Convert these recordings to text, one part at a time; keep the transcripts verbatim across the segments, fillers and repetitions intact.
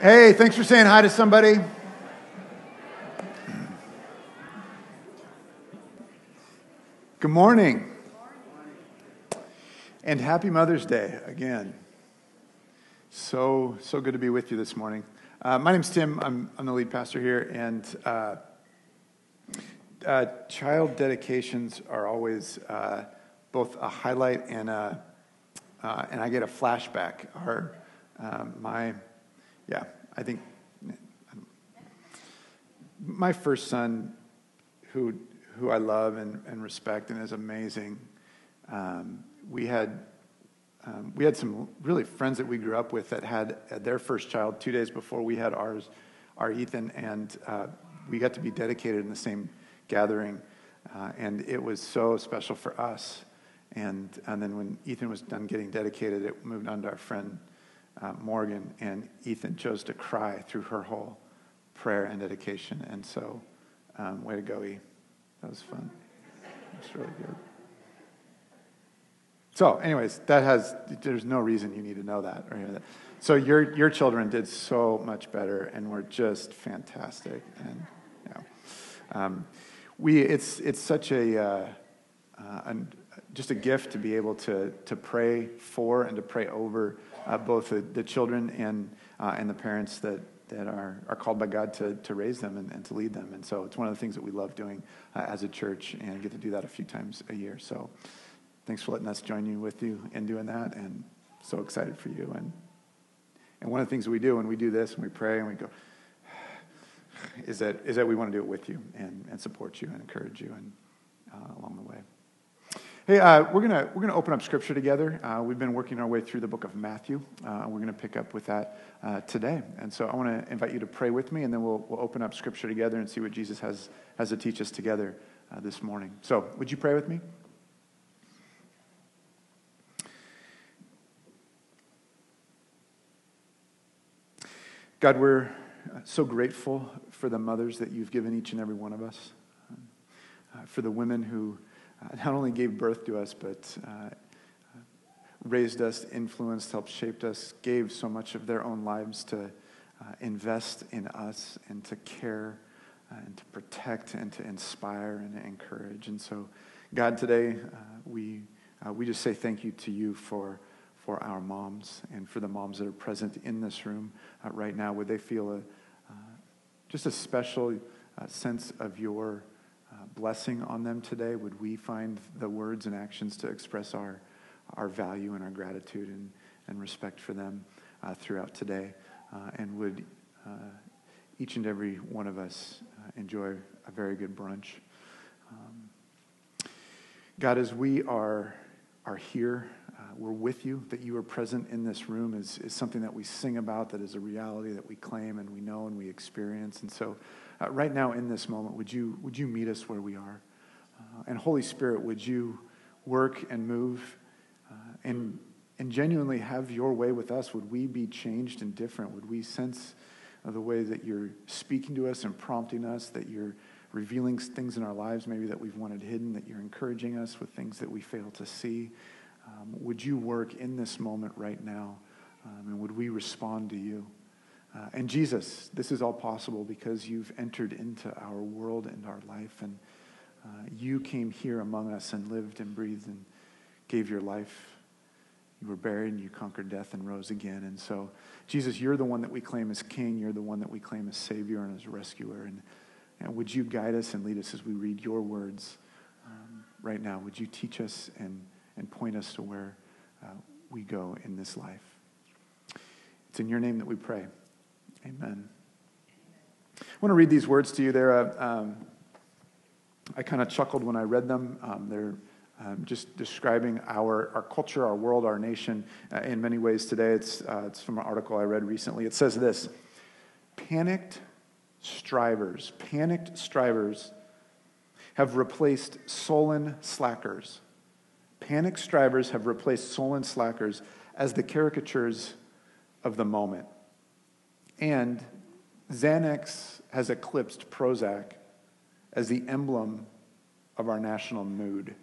Hey, thanks for saying hi to somebody. Good morning. And happy Mother's Day again. So, so good to be with you this morning. Uh, my name's Tim. I'm, I'm the lead pastor here, and uh, uh, child dedications are always uh, both a highlight and a, uh, and I get a flashback. Our, um, my, yeah, I think my first son, who who I love and, and respect and is amazing. Um, we had um, we had some really friends that we grew up with that had, had their first child two days before we had ours, our Ethan, and uh, we got to be dedicated in the same gathering, uh, and it was so special for us. And and then when Ethan was done getting dedicated, it moved on to our friend uh, Morgan, and Ethan chose to cry through her whole prayer and dedication. And so, um, way to go, E. That was fun. It's really good. So, anyways, that has, there's no reason you need to know that or hear that. So your your children did so much better and were just fantastic. And yeah, um, we it's it's such a uh, uh, an, just a gift to be able to to pray for and to pray over uh, both the, the children and uh, and the parents that. that are, are called by God to, to raise them and, and to lead them. And so it's one of the things that we love doing uh, as a church and get to do that a few times a year. So thanks for letting us join you with you in doing that, and so excited for you. And and one of the things that we do when we do this and we pray and we go is that is that we want to do it with you and, and support you and encourage you and uh, along the way. Hey, uh, we're gonna we're gonna open up Scripture together. Uh, we've been working our way through the book of Matthew. Uh, we're gonna pick up with that uh, today, and so I want to invite you to pray with me, and then we'll we'll open up Scripture together and see what Jesus has has to teach us together uh, this morning. So, would you pray with me? God, we're so grateful for the mothers that you've given each and every one of us, uh, for the women who Uh, not only gave birth to us, but uh, raised us, influenced, helped, shaped us, gave so much of their own lives to uh, invest in us and to care uh, and to protect and to inspire and to encourage. And so, God, today uh, we uh, we just say thank you to you for for our moms and for the moms that are present in this room uh, right now. Would they feel a uh, just a special uh, sense of your Uh, blessing on them today? Would we find the words and actions to express our our value and our gratitude and, and respect for them uh, throughout today? Uh, and would uh, each and every one of us uh, enjoy a very good brunch? Um, God, as we are are here, uh, we're with you. That you are present in this room is, is something that we sing about, that is a reality that we claim and we know and we experience. And so Uh, right now in this moment, would you would you meet us where we are? Uh, and Holy Spirit, would you work and move uh, and and genuinely have your way with us? Would we be changed and different? Would we sense uh, the way that you're speaking to us and prompting us, that you're revealing things in our lives maybe that we've wanted hidden, that you're encouraging us with things that we fail to see? Um, would you work in this moment right now? Um, and would we respond to you? Uh, and Jesus, this is all possible because you've entered into our world and our life, and uh, you came here among us and lived and breathed and gave your life. You were buried and you conquered death and rose again. And so, Jesus, you're the one that we claim as King. You're the one that we claim as Savior and as Rescuer. And, and would you guide us and lead us as we read your words um, right now? Would you teach us and, and point us to where uh, we go in this life? It's in your name that we pray. Amen. I want to read these words to you. They're, uh, um, I kind of chuckled when I read them. Um, they're um, just describing our, our culture, our world, our nation uh, in many ways today. It's, uh, it's from an article I read recently. It says this: Panicked strivers, panicked strivers have replaced sullen slackers. Panicked strivers have replaced sullen slackers as the caricatures of the moment. And Xanax has eclipsed Prozac as the emblem of our national mood.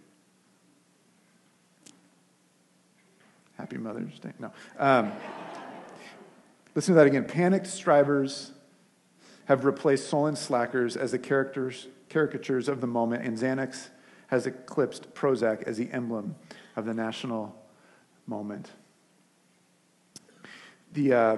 Happy Mother's Day. No. Um, Listen to that again. Panicked strivers have replaced sullen slackers as the characters, caricatures of the moment, and Xanax has eclipsed Prozac as the emblem of the national moment. The uh,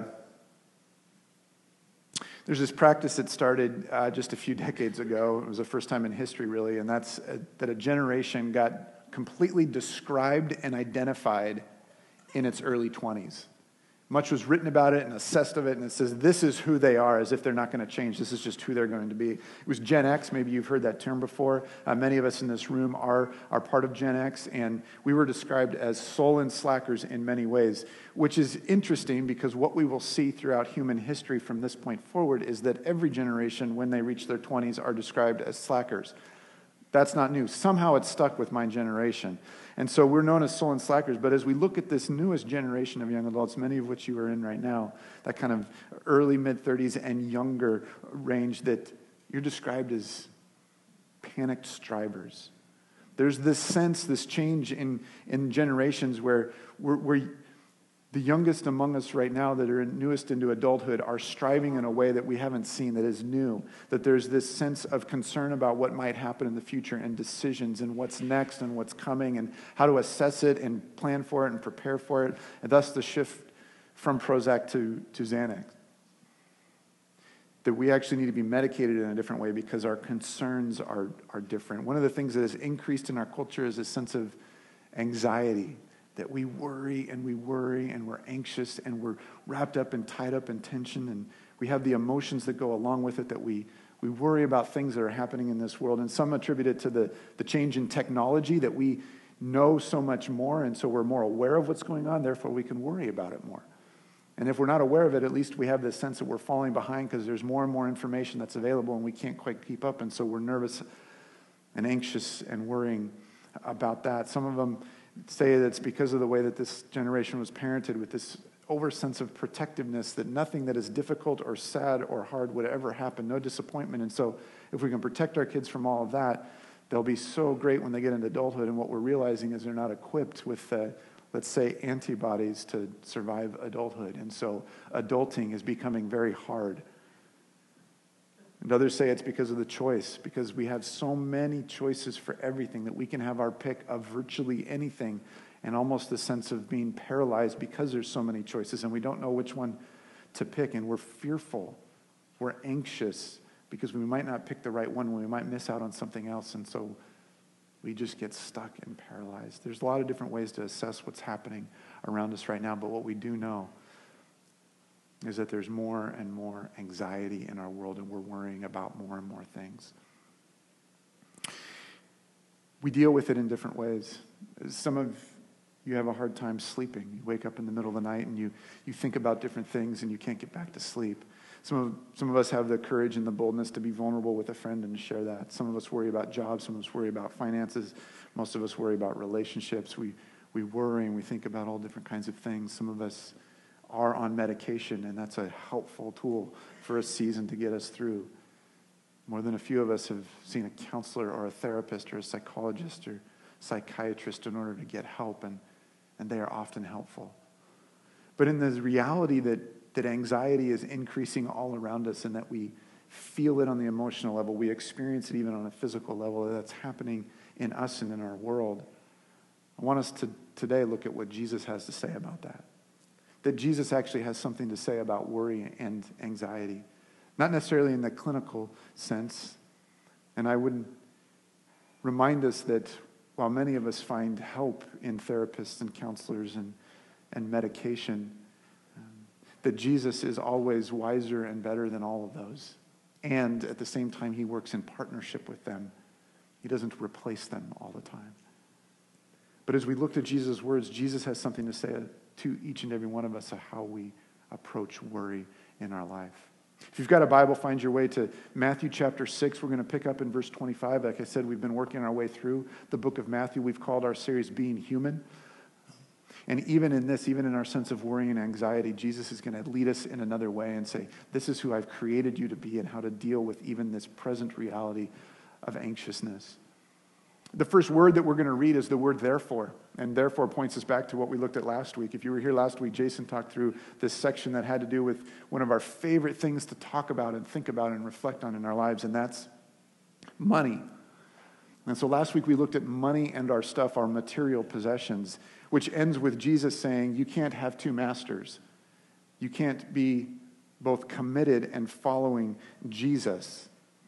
there's this practice that started uh, just a few decades ago. It was the first time in history, really, and that's uh, that a generation got completely described and identified in its early twenties. Much was written about it and assessed of it, and it says this is who they are, as if they're not going to change. This is just who they're going to be. It was Gen X. Maybe you've heard that term before. Uh, many of us in this room are, are part of Gen X, and we were described as sullen slackers in many ways, which is interesting because what we will see throughout human history from this point forward is that every generation, when they reach their twenties, are described as slackers. That's not new. Somehow it's stuck with my generation. And so we're known as sullen slackers, but as we look at this newest generation of young adults, many of which you are in right now, that kind of early mid-thirties and younger range, that you're described as panicked strivers. There's this sense, this change in, in generations where we're, we're the youngest among us right now that are newest into adulthood are striving in a way that we haven't seen, that is new. That there's this sense of concern about what might happen in the future and decisions and what's next and what's coming and how to assess it and plan for it and prepare for it. And thus the shift from Prozac to, to Xanax. That we actually need to be medicated in a different way because our concerns are, are different. One of the things that has increased in our culture is a sense of anxiety. That we worry and we worry and we're anxious and we're wrapped up and tied up in tension and we have the emotions that go along with it, that we, we worry about things that are happening in this world. And some attribute it to the, the change in technology, that we know so much more and so we're more aware of what's going on, therefore we can worry about it more. And if we're not aware of it, at least we have this sense that we're falling behind because there's more and more information that's available and we can't quite keep up, and so we're nervous and anxious and worrying about that. Some of them say that it's because of the way that this generation was parented, with this over sense of protectiveness, that nothing that is difficult or sad or hard would ever happen, no disappointment. And so if we can protect our kids from all of that, they'll be so great when they get into adulthood. And what we're realizing is they're not equipped with, uh, let's say, antibodies to survive adulthood. And so adulting is becoming very hard. And others say it's because of the choice, because we have so many choices for everything that we can have our pick of virtually anything, and almost the sense of being paralyzed because there's so many choices and we don't know which one to pick, and we're fearful, we're anxious because we might not pick the right one, we might miss out on something else, and so we just get stuck and paralyzed. There's a lot of different ways to assess what's happening around us right now, but what we do know is that there's more and more anxiety in our world, and we're worrying about more and more things. We deal with it in different ways. Some of you have a hard time sleeping. You wake up in the middle of the night and you, you think about different things and you can't get back to sleep. Some of, some of us have the courage and the boldness to be vulnerable with a friend and to share that. Some of us worry about jobs. Some of us worry about finances. Most of us worry about relationships. We, we worry and we think about all different kinds of things. Some of us are on medication, and that's a helpful tool for a season to get us through. More than a few of us have seen a counselor or a therapist or a psychologist or psychiatrist in order to get help, and, and they are often helpful. But in the reality that, that anxiety is increasing all around us and that we feel it on the emotional level, we experience it even on a physical level, that's happening in us and in our world, I want us to today look at what Jesus has to say about that. That Jesus actually has something to say about worry and anxiety. Not necessarily in the clinical sense. And I would remind us that while many of us find help in therapists and counselors and, and medication, um, that Jesus is always wiser and better than all of those. And at the same time, he works in partnership with them. He doesn't replace them all the time. But as we look to Jesus' words, Jesus has something to say to each and every one of us of how we approach worry in our life. If you've got a Bible, find your way to Matthew chapter six. We're going to pick up in verse twenty-five. Like I said, we've been working our way through the book of Matthew. We've called our series Being Human. And even in this, even in our sense of worry and anxiety, Jesus is going to lead us in another way and say, this is who I've created you to be and how to deal with even this present reality of anxiousness. The first word that we're going to read is the word therefore, and therefore points us back to what we looked at last week. If you were here last week, Jason talked through this section that had to do with one of our favorite things to talk about and think about and reflect on in our lives, and that's money. And so last week we looked at money and our stuff, our material possessions, which ends with Jesus saying, you can't have two masters. You can't be both committed and following Jesus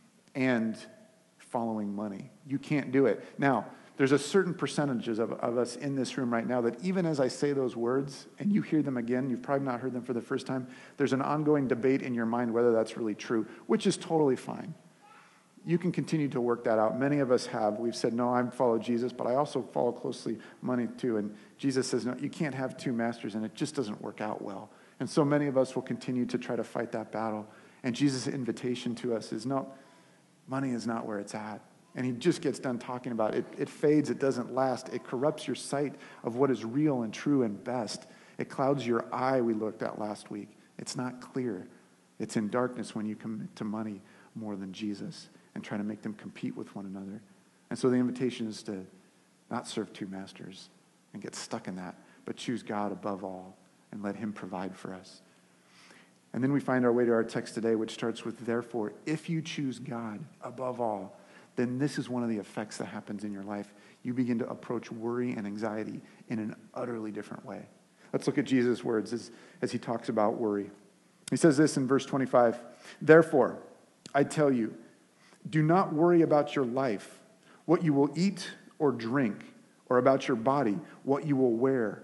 and following money. You can't do it. Now, there's a certain percentages of, of us in this room right now that even as I say those words and you hear them again, you've probably not heard them for the first time, there's an ongoing debate in your mind whether that's really true, which is totally fine. You can continue to work that out. Many of us have. We've said, no, I follow Jesus, but I also follow closely money too. And Jesus says, no, you can't have two masters, and it just doesn't work out well. And so many of us will continue to try to fight that battle. And Jesus' invitation to us is, no, money is not where it's at. And he just gets done talking about it. It fades. It doesn't last. It corrupts your sight of what is real and true and best. It clouds your eye, we looked at last week. It's not clear. It's in darkness when you commit to money more than Jesus and try to make them compete with one another. And so the invitation is to not serve two masters and get stuck in that, but choose God above all and let him provide for us. And then we find our way to our text today, which starts with, therefore, if you choose God above all, then this is one of the effects that happens in your life. You begin to approach worry and anxiety in an utterly different way. Let's look at Jesus' words as, as he talks about worry. He says this in verse twenty-five, therefore, I tell you, do not worry about your life, what you will eat or drink, or about your body, what you will wear.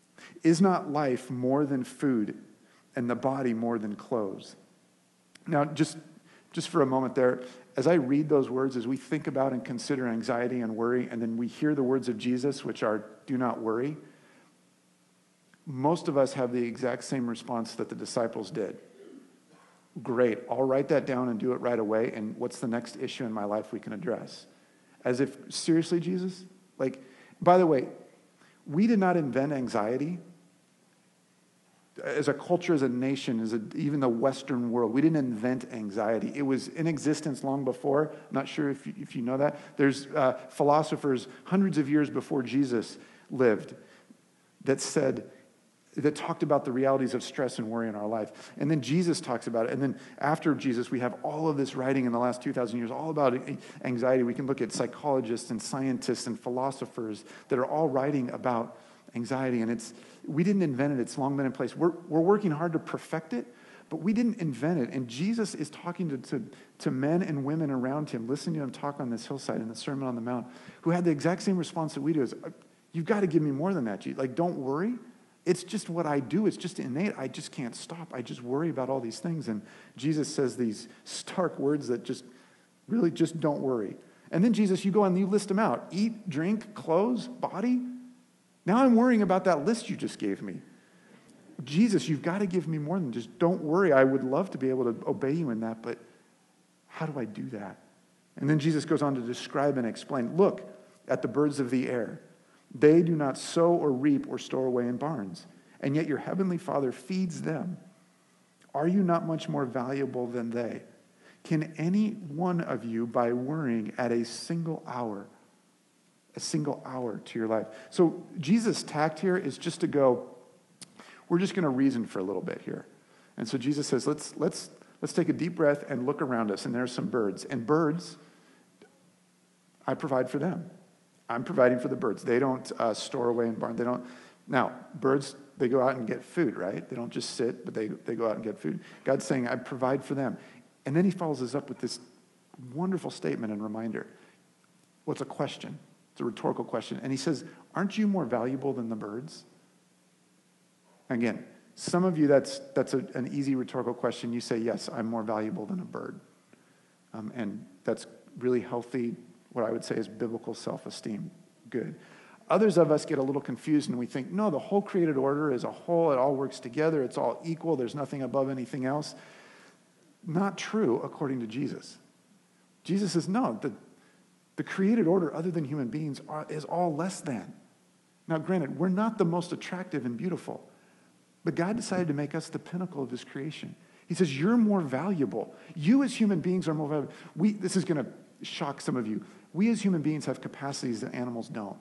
Is not life more than food, and the body more than clothes? Now, just, just for a moment there, as I read those words, as we think about and consider anxiety and worry, and then we hear the words of Jesus, which are, do not worry, most of us have the exact same response that the disciples did. Great, I'll write that down and do it right away, and what's the next issue in my life we can address? As if, seriously, Jesus? Like, by the way, we did not invent anxiety. As a culture, as a nation, as a, even the Western world, we didn't invent anxiety. It was in existence long before. I'm not sure if you, if you know that. There's uh, philosophers hundreds of years before Jesus lived that said, that talked about the realities of stress and worry in our life. And then Jesus talks about it. And then after Jesus, we have all of this writing in the last two thousand years, all about anxiety. We can look at psychologists and scientists and philosophers that are all writing about anxiety. And it's we didn't invent it. It's long been in place. We're, we're working hard to perfect it, but we didn't invent it. And Jesus is talking to, to, to men and women around him, listening to him talk on this hillside in the Sermon on the Mount, who had the exact same response that we do. Is, you've got to give me more than that, Jesus. Like, don't worry. It's just what I do. It's just innate. I just can't stop. I just worry about all these things. And Jesus says these stark words that just really just don't worry. And then Jesus, you go and you list them out. Eat, drink, clothes, body. Now I'm worrying about that list you just gave me. Jesus, you've got to give me more than just don't worry. I would love to be able to obey you in that, but how do I do that? And then Jesus goes on to describe and explain. Look at the birds of the air. They do not sow or reap or store away in barns, and yet your heavenly Father feeds them. Are you not much more valuable than they? Can any one of you, by worrying, add a single hour, a single hour to your life? So Jesus' tact here is just to go, we're just going to reason for a little bit here. And so Jesus says, let's let's let's take a deep breath and look around us, and there's some birds. And birds, I provide for them. I'm providing for the birds. They don't uh, store away in barns. They don't. Now, birds, they go out and get food, right? They don't just sit, but they, they go out and get food. God's saying, I provide for them. And then he follows us up with this wonderful statement and reminder. Well, it's a question. It's a rhetorical question. And he says, aren't you more valuable than the birds? Again, some of you, that's that's a, an easy rhetorical question. You say, yes, I'm more valuable than a bird. Um, and that's really healthy. What I would say is biblical self-esteem. Good. Others of us get a little confused and we think, no, the whole created order is a whole. It all works together. It's all equal. There's nothing above anything else. Not true according to Jesus. Jesus says, no, the, the created order other than human beings are, is all less than. Now, granted, we're not the most attractive and beautiful, but God decided to make us the pinnacle of his creation. He says, you're more valuable. You as human beings are more valuable. We, this is going to shock some of you. We as human beings have capacities that animals don't.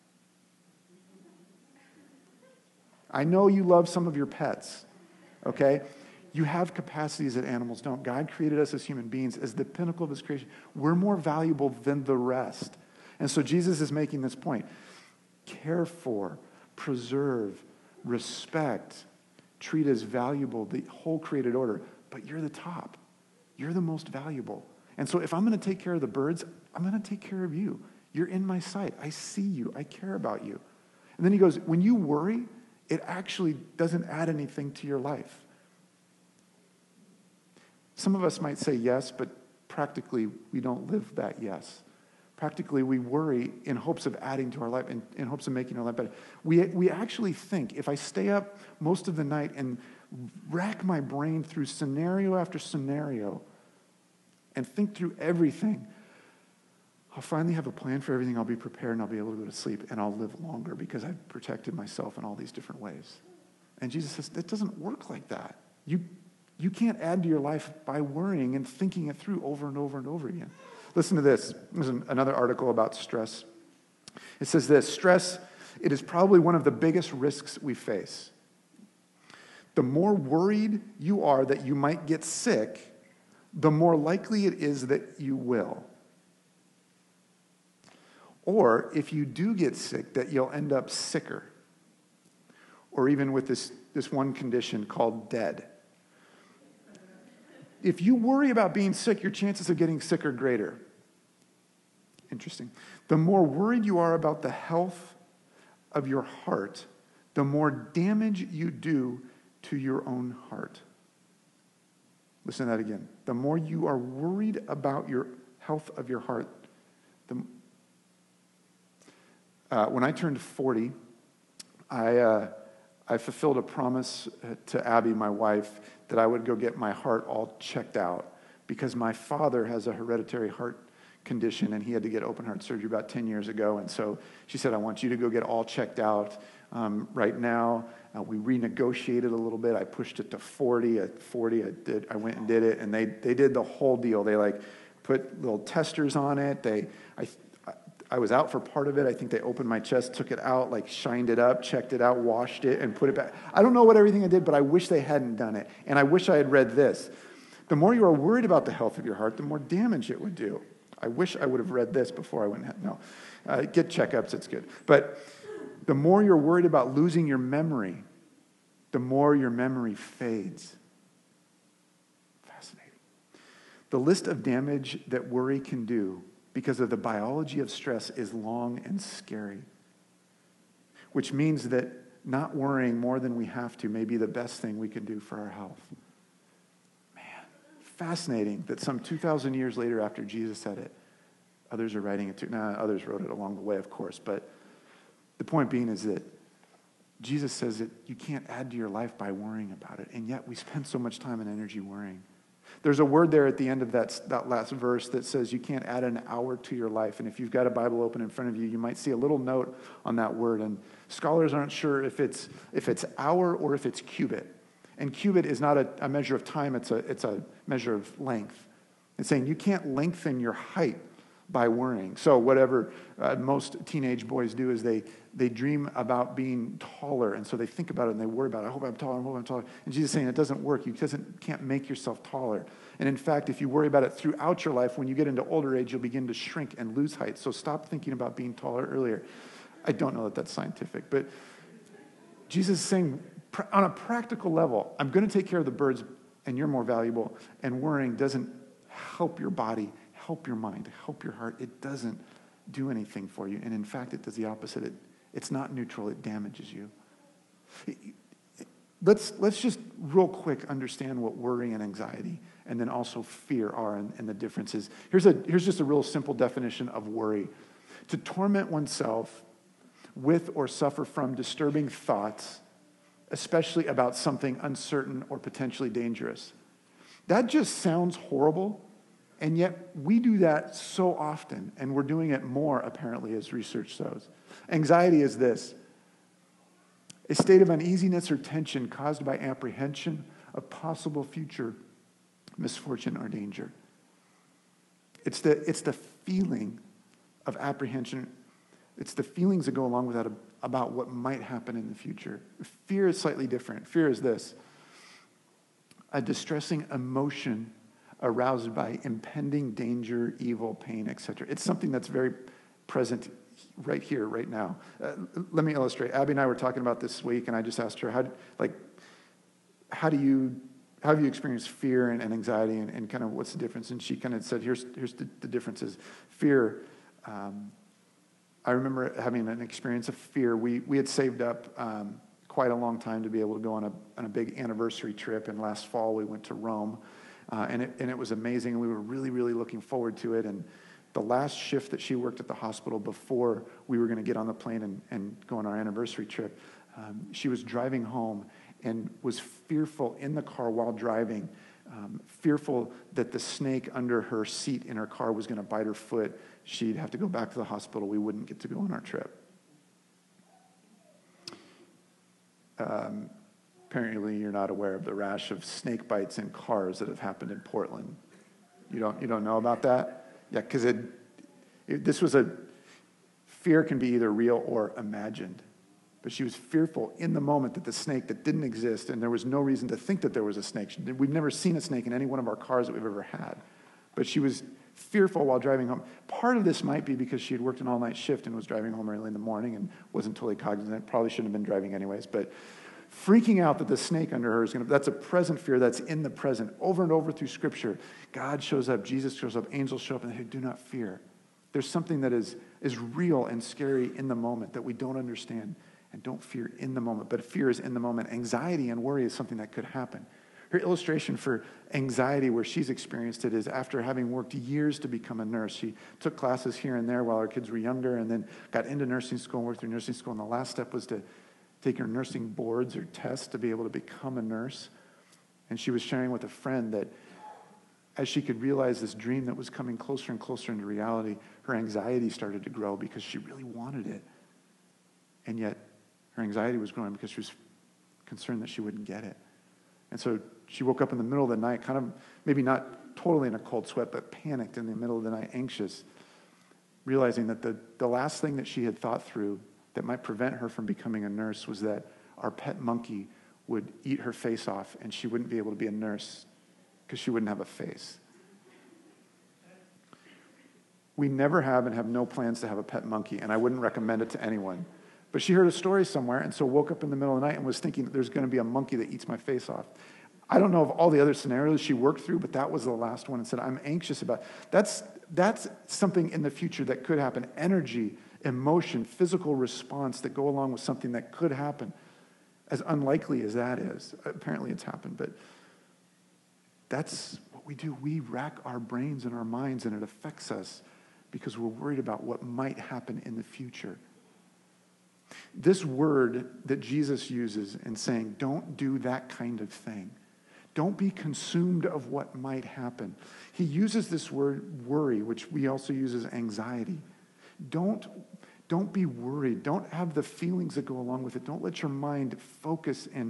I know you love some of your pets, okay? You have capacities that animals don't. God created us as human beings as the pinnacle of his creation. We're more valuable than the rest. And so Jesus is making this point. Care for, preserve, respect, treat as valuable the whole created order. But you're the top. You're the most valuable. And so if I'm going to take care of the birds, I'm going to take care of you. You're in my sight. I see you. I care about you. And then he goes, when you worry, it actually doesn't add anything to your life. Some of us might say yes, but practically we don't live that yes. Practically we worry in hopes of adding to our life, in, in hopes of making our life better. We, we actually think, if I stay up most of the night and rack my brain through scenario after scenario and think through everything, I'll finally have a plan for everything. I'll be prepared and I'll be able to go to sleep and I'll live longer because I've protected myself in all these different ways. And Jesus says, it doesn't work like that. You, you can't add to your life by worrying and thinking it through over and over and over again. Listen to this. There's an, another article about stress. It says this, stress, it is probably one of the biggest risks we face. The more worried you are that you might get sick, the more likely it is that you will. Or if you do get sick, that you'll end up sicker. Or even with this, this one condition called dead. If you worry about being sick, your chances of getting sick are greater. Interesting. The more worried you are about the health of your heart, the more damage you do to your own heart. Listen to that again. The more you are worried about your health of your heart, the Uh, when I turned forty, I, uh, I fulfilled a promise to Abby, my wife, that I would go get my heart all checked out because my father has a hereditary heart condition and he had to get open heart surgery about ten years ago. And so she said, I want you to go get all checked out um, right now. Uh, we renegotiated a little bit. I pushed it to forty. At forty, I did. I went and did it, and they they did the whole deal. They like put little testers on it. They I. I was out for part of it. I think they opened my chest, took it out, like shined it up, checked it out, washed it, and put it back. I don't know what everything I did, but I wish they hadn't done it. And I wish I had read this. The more you are worried about the health of your heart, the more damage it would do. I wish I would have read this before I went and had, no. Uh, get checkups, it's good. But the more you're worried about losing your memory, the more your memory fades. Fascinating. The list of damage that worry can do because of the biology of stress is long and scary, which means that not worrying more than we have to may be the best thing we can do for our health. Man, fascinating that some two thousand years later after Jesus said it, others are writing it too. Nah, others wrote it along the way, of course, but the point being is that Jesus says that you can't add to your life by worrying about it, and yet we spend so much time and energy worrying. There's a word there at the end of that, that last verse that says you can't add an hour to your life. And if you've got a Bible open in front of you, you might see a little note on that word. And scholars aren't sure if it's if it's hour or if it's cubit. And cubit is not a, a measure of time, it's a, it's a measure of length. It's saying you can't lengthen your height by worrying. So whatever uh, most teenage boys do is they they dream about being taller, and so they think about it and they worry about it. I hope I'm taller, I hope I'm taller. And Jesus is saying it doesn't work. You doesn't, can't make yourself taller. And in fact, if you worry about it throughout your life, when you get into older age, you'll begin to shrink and lose height. So stop thinking about being taller earlier. I don't know that that's scientific, but Jesus is saying on a practical level, I'm going to take care of the birds and you're more valuable, and worrying doesn't help your body, help your mind, help your heart. It doesn't do anything for you. And in fact, it does the opposite. It, it's not neutral. It damages you. Let's, let's just real quick understand what worry and anxiety and then also fear are and, and the differences. Here's, a, here's just a real simple definition of worry. To torment oneself with or suffer from disturbing thoughts, especially about something uncertain or potentially dangerous. That just sounds horrible. And yet we do that so often, and we're doing it more, apparently, as research shows. Anxiety is this: a state of uneasiness or tension caused by apprehension of possible future misfortune or danger. It's the, it's the feeling of apprehension. It's the feelings that go along with that about what might happen in the future. Fear is slightly different. Fear is this: a distressing emotion aroused by impending danger, evil, pain, et cetera. It's something that's very present right here, right now. Uh, let me illustrate. Abby and I were talking about this week, and I just asked her, how, like, how do you, how have you experienced fear and, and anxiety, and, and kind of what's the difference? And she kind of said, here's, here's the, the differences. Fear, um, I remember having an experience of fear. We, we had saved up um, quite a long time to be able to go on a, on a big anniversary trip, and last fall we went to Rome. Uh, and, it, and it was amazing, and we were really, really looking forward to it. And the last shift that she worked at the hospital before we were going to get on the plane and, and go on our anniversary trip, um, she was driving home and was fearful in the car while driving, um, fearful that the snake under her seat in her car was going to bite her foot. She'd have to go back to the hospital. We wouldn't get to go on our trip. Um, Apparently, you're not aware of the rash of snake bites in cars that have happened in Portland. You don't, you don't know about that? Yeah, because it, it, this was a, fear can be either real or imagined. But she was fearful in the moment that the snake that didn't exist, and there was no reason to think that there was a snake. We've never seen a snake in any one of our cars that we've ever had. But she was fearful while driving home. Part of this might be because she had worked an all-night shift and was driving home early in the morning and wasn't totally cognizant. Probably shouldn't have been driving anyways, but freaking out that the snake under her is going to, that's a present fear that's in the present. Over and over through Scripture, God shows up, Jesus shows up, angels show up, and they say, do not fear. There's something that is, is real and scary in the moment that we don't understand, and don't fear in the moment. But fear is in the moment. Anxiety and worry is something that could happen. Her illustration for anxiety where she's experienced it is after having worked years to become a nurse. She took classes here and there while her kids were younger, and then got into nursing school and worked through nursing school, and the last step was to take her nursing boards or tests to be able to become a nurse. And she was sharing with a friend that as she could realize this dream that was coming closer and closer into reality, her anxiety started to grow because she really wanted it. And yet her anxiety was growing because she was concerned that she wouldn't get it. And so she woke up in the middle of the night, kind of maybe not totally in a cold sweat, but panicked in the middle of the night, anxious, realizing that the, the last thing that she had thought through that might prevent her from becoming a nurse was that our pet monkey would eat her face off and she wouldn't be able to be a nurse because she wouldn't have a face. We never have and have no plans to have a pet monkey, and I wouldn't recommend it to anyone. But she heard a story somewhere, and so woke up in the middle of the night and was thinking that there's going to be a monkey that eats my face off. I don't know of all the other scenarios she worked through, but that was the last one, and said, I'm anxious about it. That's, that's something in the future that could happen. Energy, emotion, physical response that go along with something that could happen. As unlikely as that is, apparently it's happened, but that's what we do. We rack our brains and our minds, and it affects us because we're worried about what might happen in the future. This word that Jesus uses in saying, don't do that kind of thing. Don't be consumed of what might happen. He uses this word worry, which we also use as anxiety. Don't, don't be worried. Don't have the feelings that go along with it. Don't let your mind focus and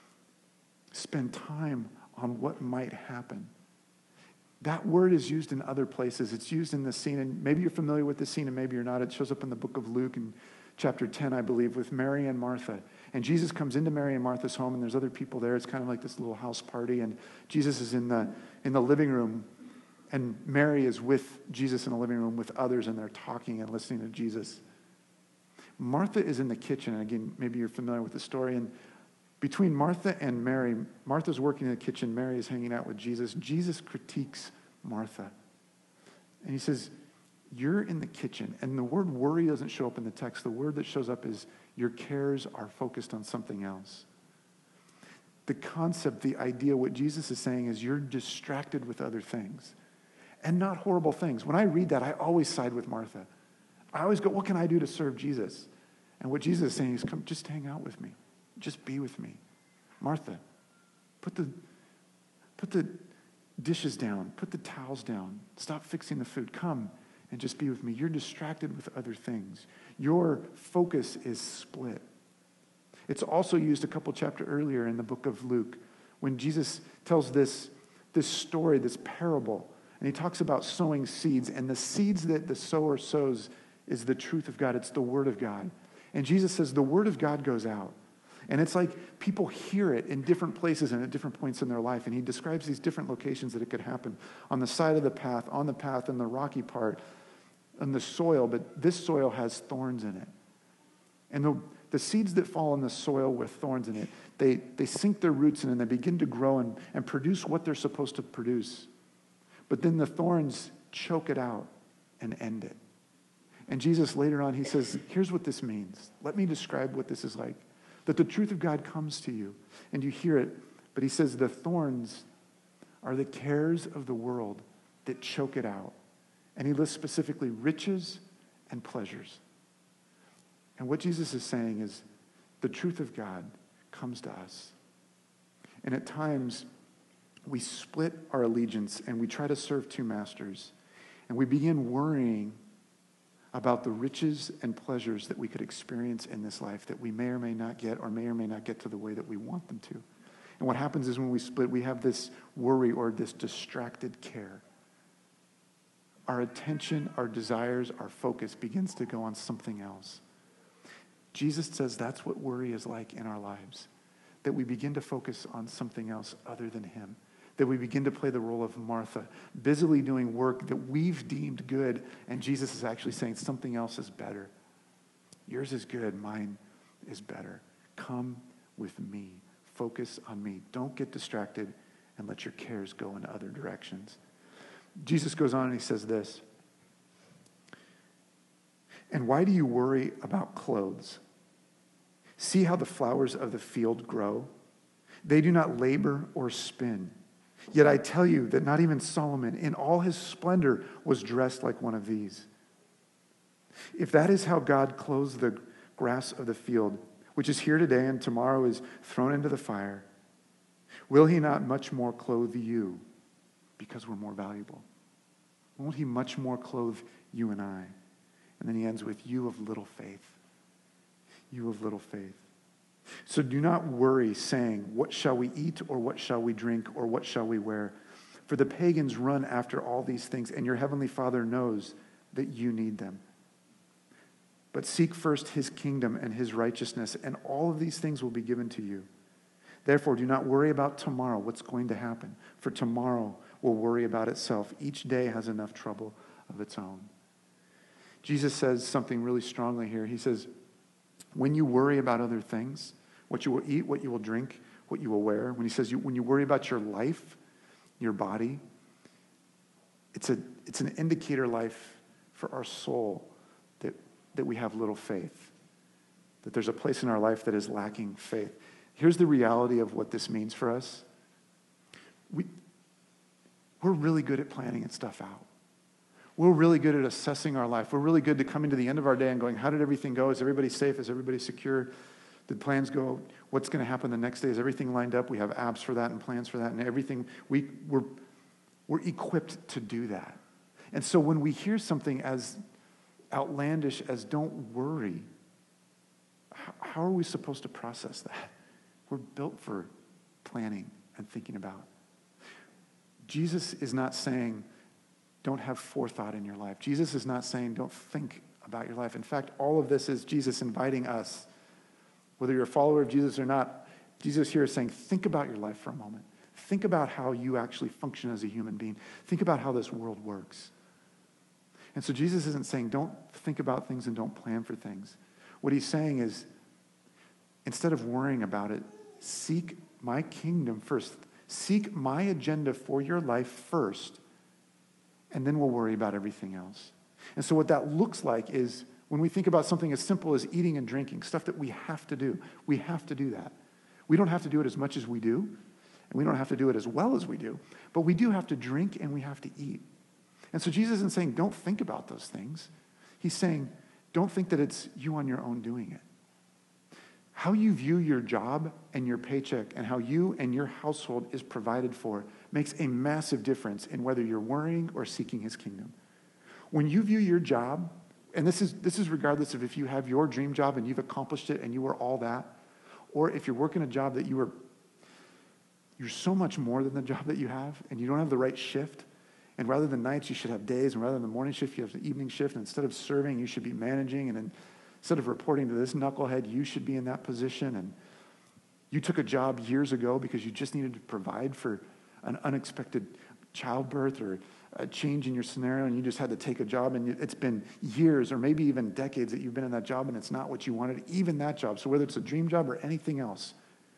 spend time on what might happen. That word is used in other places. It's used in the scene, and maybe you're familiar with the scene and maybe you're not. It shows up in the book of Luke in chapter ten, I believe, with Mary and Martha. And Jesus comes into Mary and Martha's home, and there's other people there. It's kind of like this little house party, and Jesus is in the in the living room, and Mary is with Jesus in the living room with others, and they're talking and listening to Jesus. Martha is in the kitchen, and again, maybe you're familiar with the story, and between Martha and Mary, Martha's working in the kitchen, Mary is hanging out with Jesus. Jesus critiques Martha, and he says, you're in the kitchen, and the word worry doesn't show up in the text. The word that shows up is your cares are focused on something else. The concept, the idea, what Jesus is saying is you're distracted with other things, and not horrible things. When I read that, I always side with Martha. I always go, what can I do to serve Jesus? And what Jesus is saying is, come, just hang out with me. Just be with me. Martha, put the, put the dishes down. Put the towels down. Stop fixing the food. Come and just be with me. You're distracted with other things. Your focus is split. It's also used a couple chapters earlier in the book of Luke when Jesus tells this, this story, this parable. And he talks about sowing seeds. And the seeds that the sower sows is the truth of God. It's the word of God. And Jesus says the word of God goes out. And it's like people hear it in different places and at different points in their life. And he describes these different locations that it could happen. On the side of the path, on the path, in the rocky part, on the soil. But this soil has thorns in it. And the, the seeds that fall in the soil with thorns in it, they, they sink their roots in and they begin to grow and, and produce what they're supposed to produce. But then the thorns choke it out and end it. And Jesus later on, he says, here's what this means. Let me describe what this is like. That the truth of God comes to you and you hear it. But he says the thorns are the cares of the world that choke it out. And he lists specifically riches and pleasures. And what Jesus is saying is the truth of God comes to us. And at times, we split our allegiance and we try to serve two masters. And we begin worrying about the riches and pleasures that we could experience in this life that we may or may not get or may or may not get to the way that we want them to. And what happens is when we split, we have this worry or this distracted care. Our attention, our desires, our focus begins to go on something else. Jesus says that's what worry is like in our lives, that we begin to focus on something else other than him, that we begin to play the role of Martha, busily doing work that we've deemed good, and Jesus is actually saying something else is better. Yours is good, mine is better. Come with me. Focus on me. Don't get distracted and let your cares go in other directions. Jesus goes on and he says this, and why do you worry about clothes? See how the flowers of the field grow? They do not labor or spin. Yet I tell you that not even Solomon in all his splendor was dressed like one of these. If that is how God clothes the grass of the field, which is here today and tomorrow is thrown into the fire, will he not much more clothe you because we're more valuable? Won't he much more clothe you and I? And then he ends with, you of little faith. You of little faith. So do not worry, saying, what shall we eat, or what shall we drink, or what shall we wear? For the pagans run after all these things, and your heavenly Father knows that you need them. But seek first his kingdom and his righteousness, and all of these things will be given to you. Therefore, do not worry about tomorrow, what's going to happen. For tomorrow will worry about itself. Each day has enough trouble of its own. Jesus says something really strongly here. He says, when you worry about other things, what you will eat, what you will drink, what you will wear, when he says you, when you worry about your life, your body, it's a it's an indicator life for our soul that, that we have little faith, that there's a place in our life that is lacking faith. Here's the reality of what this means for us. We, we're really good at planning and stuff out. We're really good at assessing our life. We're really good to coming to the end of our day and going, how did everything go? Is everybody safe? Is everybody secure? Did plans go? What's going to happen the next day? Is everything lined up? We have apps for that and plans for that and everything. We, we're, we're equipped to do that. And so when we hear something as outlandish as don't worry, how, how are we supposed to process that? We're built for planning and thinking about. Jesus is not saying, don't have forethought in your life. Jesus is not saying, don't think about your life. In fact, all of this is Jesus inviting us, whether you're a follower of Jesus or not, Jesus here is saying, think about your life for a moment. Think about how you actually function as a human being. Think about how this world works. And so Jesus isn't saying, don't think about things and don't plan for things. What he's saying is, instead of worrying about it, seek my kingdom first. Seek my agenda for your life first, and then we'll worry about everything else. And so what that looks like is when we think about something as simple as eating and drinking, stuff that we have to do, we have to do that. We don't have to do it as much as we do, and we don't have to do it as well as we do, but we do have to drink and we have to eat. And so Jesus isn't saying, don't think about those things. He's saying, don't think that it's you on your own doing it. How you view your job and your paycheck and how you and your household is provided for makes a massive difference in whether you're worrying or seeking his kingdom. When you view your job, and this is this is regardless of if you have your dream job and you've accomplished it and you are all that, or if you're working a job that you are, you're so much more than the job that you have and you don't have the right shift, And rather than nights, you should have days. And rather than the morning shift, you have the evening shift. And instead of serving, you should be managing. And instead of reporting to this knucklehead, you should be in that position. And you took a job years ago because you just needed to provide for an unexpected childbirth or a change in your scenario, and you just had to take a job, and it's been years or maybe even decades that you've been in that job, and it's not what you wanted, even that job. So whether it's a dream job or anything else,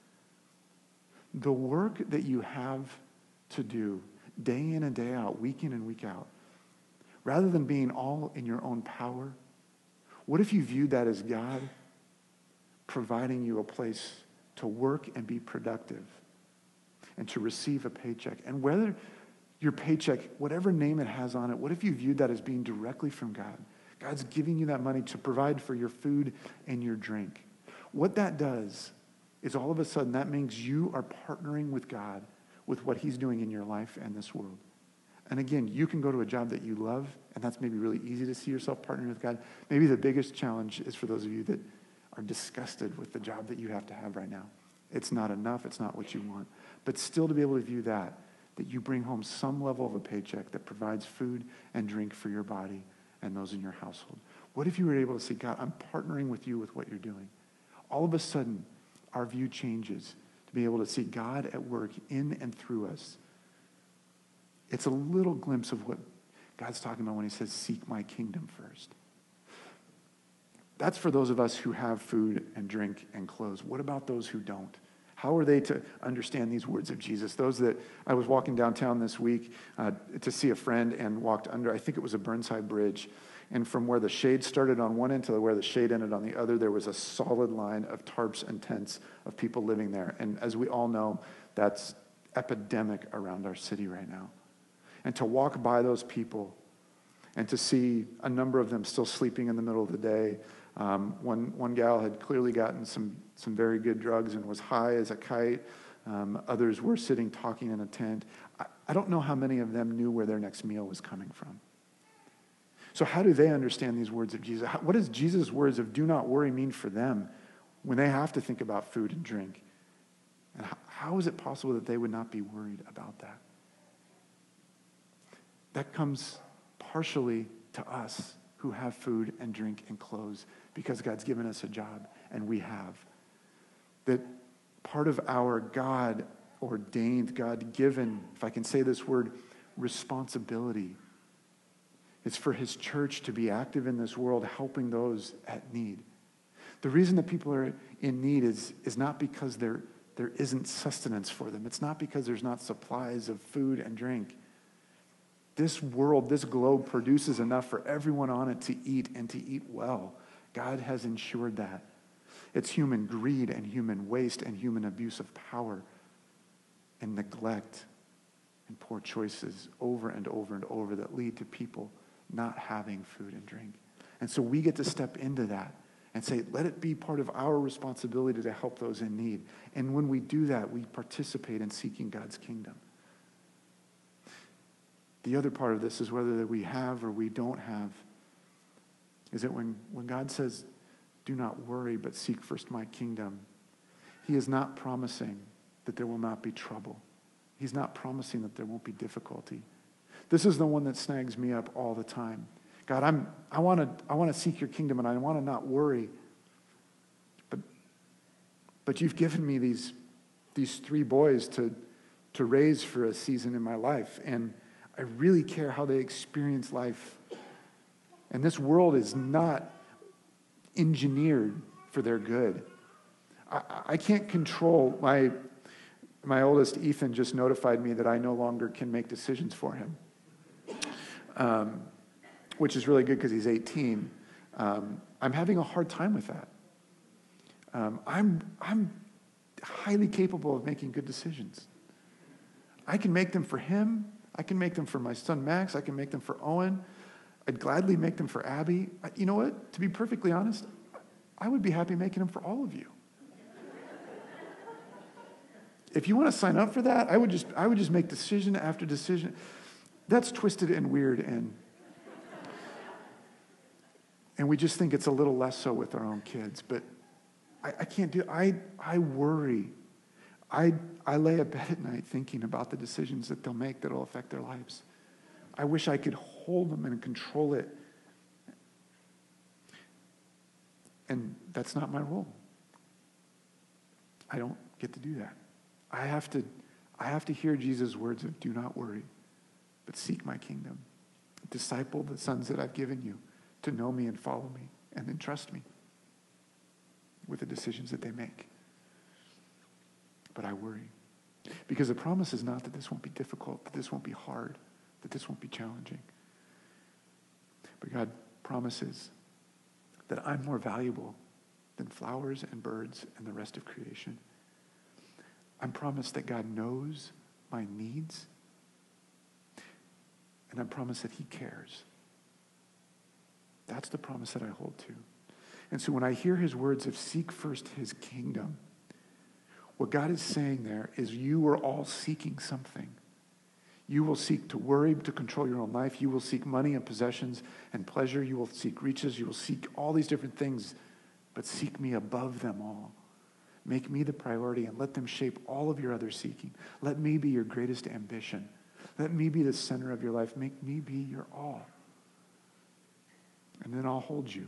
the work that you have to do day in and day out, week in and week out, rather than being all in your own power, what if you viewed that as God providing you a place to work and be productive and to receive a paycheck? And whether your paycheck, whatever name it has on it, what if you viewed that as being directly from God? God's giving you that money to provide for your food and your drink. What that does is all of a sudden that means you are partnering with God with what he's doing in your life and this world. And again, you can go to a job that you love, and that's maybe really easy to see yourself partnering with God. Maybe the biggest challenge is for those of you that are disgusted with the job that you have to have right now. It's not enough. It's not what you want. But still to be able to view that, that you bring home some level of a paycheck that provides food and drink for your body and those in your household. What if you were able to say, God, I'm partnering with you with what you're doing? All of a sudden, our view changes to be able to see God at work in and through us. It's a little glimpse of what God's talking about when he says, seek my kingdom first. That's for those of us who have food and drink and clothes. What about those who don't? How are they to understand these words of Jesus? Those that, I was walking downtown this week uh, to see a friend and walked under, I think it was a Burnside Bridge, and from where the shade started on one end to where the shade ended on the other, there was a solid line of tarps and tents of people living there. And as we all know, that's epidemic around our city right now. And to walk by those people and to see a number of them still sleeping in the middle of the day. Um, one, one gal had clearly gotten some, some very good drugs and was high as a kite. Um, others were sitting talking in a tent. I, I don't know how many of them knew where their next meal was coming from. So how do they understand these words of Jesus? How, what does Jesus' words of do not worry mean for them when they have to think about food and drink? And how, how is it possible that they would not be worried about that? That comes partially to us who have food and drink and clothes because God's given us a job, and we have. That part of our God-ordained, God-given, if I can say this word, responsibility is for his church to be active in this world, helping those at need. The reason that people are in need is, is not because there, there isn't sustenance for them. It's not because there's not supplies of food and drink. This world, this globe produces enough for everyone on it to eat and to eat well. God has ensured that. It's human greed and human waste and human abuse of power and neglect and poor choices over and over and over that lead to people not having food and drink. And so we get to step into that and say, let it be part of our responsibility to help those in need. And when we do that, we participate in seeking God's kingdom. The other part of this is whether that we have or we don't have, is that when, when God says, do not worry, but seek first my kingdom, he is not promising that there will not be trouble. He's not promising that there won't be difficulty. This is the one that snags me up all the time. God, I'm, I want to I want to seek your kingdom, and I want to not worry. But, but you've given me these, these three boys to, to raise for a season in my life, and I really care how they experience life. And this world is not engineered for their good. I, I can't control my my oldest, Ethan, just notified me that I no longer can make decisions for him, um, which is really good because he's eighteen. Um, I'm having a hard time with that. Um, I'm I'm highly capable of making good decisions. I can make them for him. I can make them for my son Max. I can make them for Owen. I'd gladly make them for Abby. You know what? To be perfectly honest, I would be happy making them for all of you. If you want to sign up for that, I would just I would just make decision after decision. That's twisted and weird, and and we just think it's a little less so with our own kids. But I, I can't do. I I worry. I I lay abed at night thinking about the decisions that they'll make that'll affect their lives. I wish I could hold them and control it. And that's not my role. I don't get to do that. I have to, I have to hear Jesus' words of do not worry, but seek my kingdom. Disciple the sons that I've given you to know me and follow me and then trust me with the decisions that they make. But I worry. Because the promise is not that this won't be difficult, that this won't be hard, that this won't be challenging. But God promises that I'm more valuable than flowers and birds and the rest of creation. I'm promised that God knows my needs, and I'm promised that he cares. That's the promise that I hold to. And so when I hear his words of seek first his kingdom, what God is saying there is you are all seeking something. You will seek to worry, to control your own life. You will seek money and possessions and pleasure. You will seek riches. You will seek all these different things, but seek me above them all. Make me the priority and let them shape all of your other seeking. Let me be your greatest ambition. Let me be the center of your life. Make me be your all. And then I'll hold you.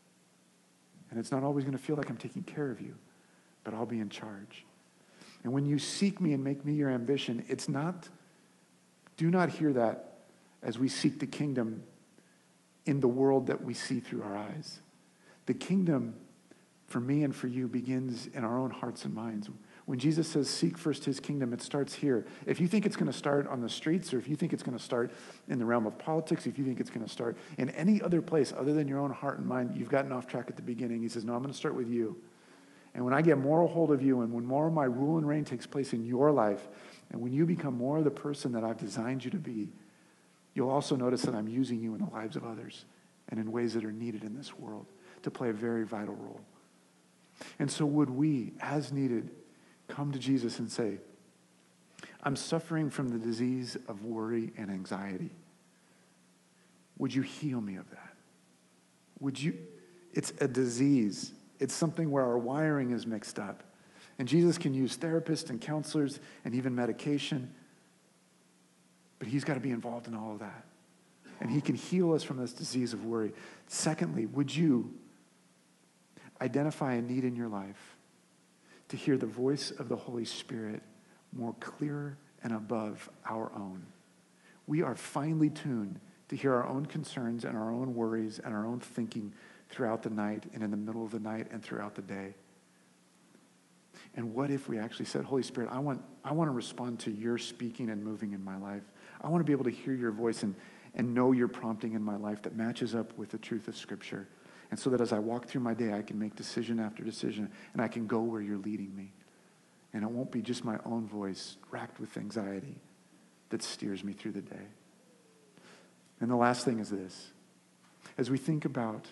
And it's not always going to feel like I'm taking care of you, but I'll be in charge. And when you seek me and make me your ambition, it's not, do not hear that as we seek the kingdom in the world that we see through our eyes. The kingdom for me and for you begins in our own hearts and minds. When Jesus says, seek first his kingdom, it starts here. If you think it's going to start on the streets, or if you think it's going to start in the realm of politics, if you think it's going to start in any other place other than your own heart and mind, you've gotten off track at the beginning. He says, no, I'm going to start with you. And when I get moral hold of you, and when more of my rule and reign takes place in your life, and when you become more of the person that I've designed you to be, you'll also notice that I'm using you in the lives of others and in ways that are needed in this world to play a very vital role. And so would we, as needed, come to Jesus and say, I'm suffering from the disease of worry and anxiety. Would you heal me of that? Would you? It's a disease. It's something where our wiring is mixed up. And Jesus can use therapists and counselors and even medication, but he's got to be involved in all of that. And he can heal us from this disease of worry. Secondly, would you identify a need in your life to hear the voice of the Holy Spirit more clearer and above our own? We are finely tuned to hear our own concerns and our own worries and our own thinking throughout the night and in the middle of the night and throughout the day. And what if we actually said, Holy Spirit, I want, I want to respond to your speaking and moving in my life. I want to be able to hear your voice and, and know your prompting in my life that matches up with the truth of Scripture. And so that as I walk through my day, I can make decision after decision, and I can go where you're leading me. And it won't be just my own voice racked with anxiety that steers me through the day. And the last thing is this. As we think about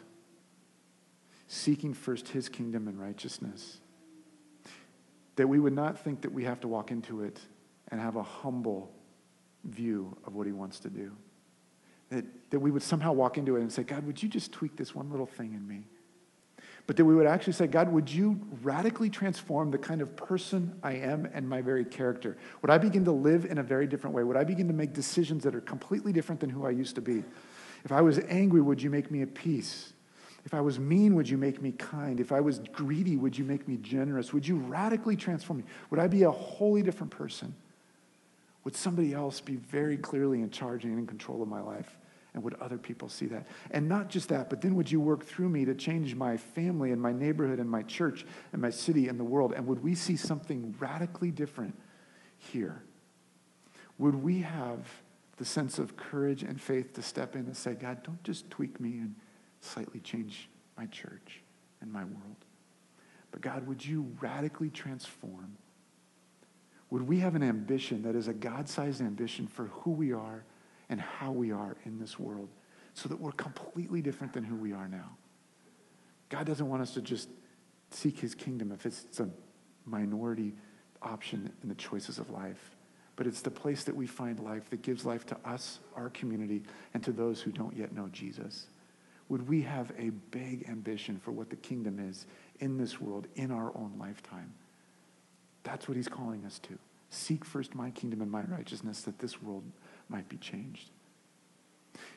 seeking first his kingdom and righteousness, that we would not think that we have to walk into it and have a humble view of what he wants to do. That, that we would somehow walk into it and say, God, would you just tweak this one little thing in me? But that we would actually say, God, would you radically transform the kind of person I am and my very character? Would I begin to live in a very different way? Would I begin to make decisions that are completely different than who I used to be? If I was angry, would you make me at peace? If I was mean, would you make me kind? If I was greedy, would you make me generous? Would you radically transform me? Would I be a wholly different person? Would somebody else be very clearly in charge and in control of my life? And would other people see that? And not just that, but then would you work through me to change my family and my neighborhood and my church and my city and the world? And would we see something radically different here? Would we have the sense of courage and faith to step in and say, God, don't just tweak me and slightly change my church and my world. But God, would you radically transform? Would we have an ambition that is a God-sized ambition for who we are and how we are in this world so that we're completely different than who we are now? God doesn't want us to just seek his kingdom if it's a minority option in the choices of life. But it's the place that we find life that gives life to us, our community, and to those who don't yet know Jesus. Would we have a big ambition for what the kingdom is in this world, in our own lifetime? That's what he's calling us to. Seek first my kingdom and my righteousness that this world might be changed.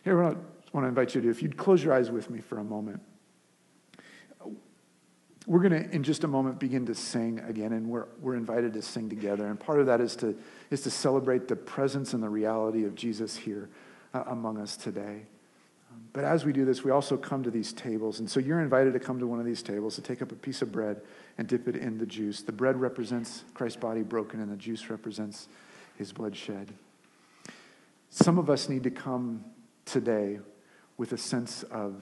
Here, what I want to invite you to do, if you'd close your eyes with me for a moment. We're going to, in just a moment, begin to sing again, and we're we're invited to sing together. And part of that is to is to celebrate the presence and the reality of Jesus here uh, among us today. Um, but as we do this, we also come to these tables. And so you're invited to come to one of these tables, to take up a piece of bread and dip it in the juice. The bread represents Christ's body broken, and the juice represents his blood shed. Some of us need to come today with a sense of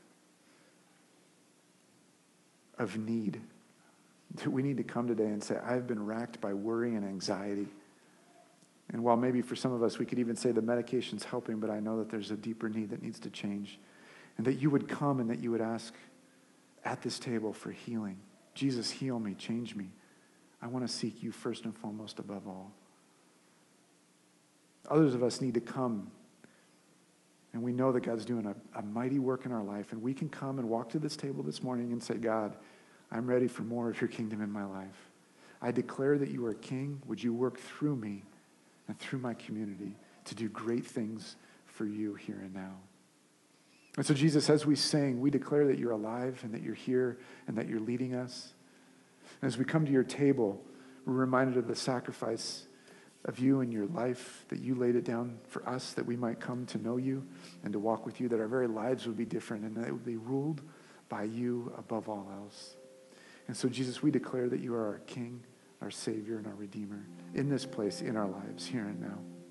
of need. We need to come today and say, I've been racked by worry and anxiety. And while maybe for some of us we could even say the medication's helping, but I know that there's a deeper need that needs to change. And that you would come and that you would ask at this table for healing. Jesus, heal me, change me. I want to seek you first and foremost above all. Others of us need to come, and we know that God's doing a, a mighty work in our life, and we can come and walk to this table this morning and say, God, I'm ready for more of your kingdom in my life. I declare that you are king. Would you work through me and through my community to do great things for you here and now? And so, Jesus, as we sing, we declare that you're alive and that you're here and that you're leading us. And as we come to your table, we're reminded of the sacrifice of you and your life, that you laid it down for us, that we might come to know you and to walk with you, that our very lives would be different and that it would be ruled by you above all else. And so, Jesus, we declare that you are our King, our Savior, and our Redeemer in this place, in our lives, here and now.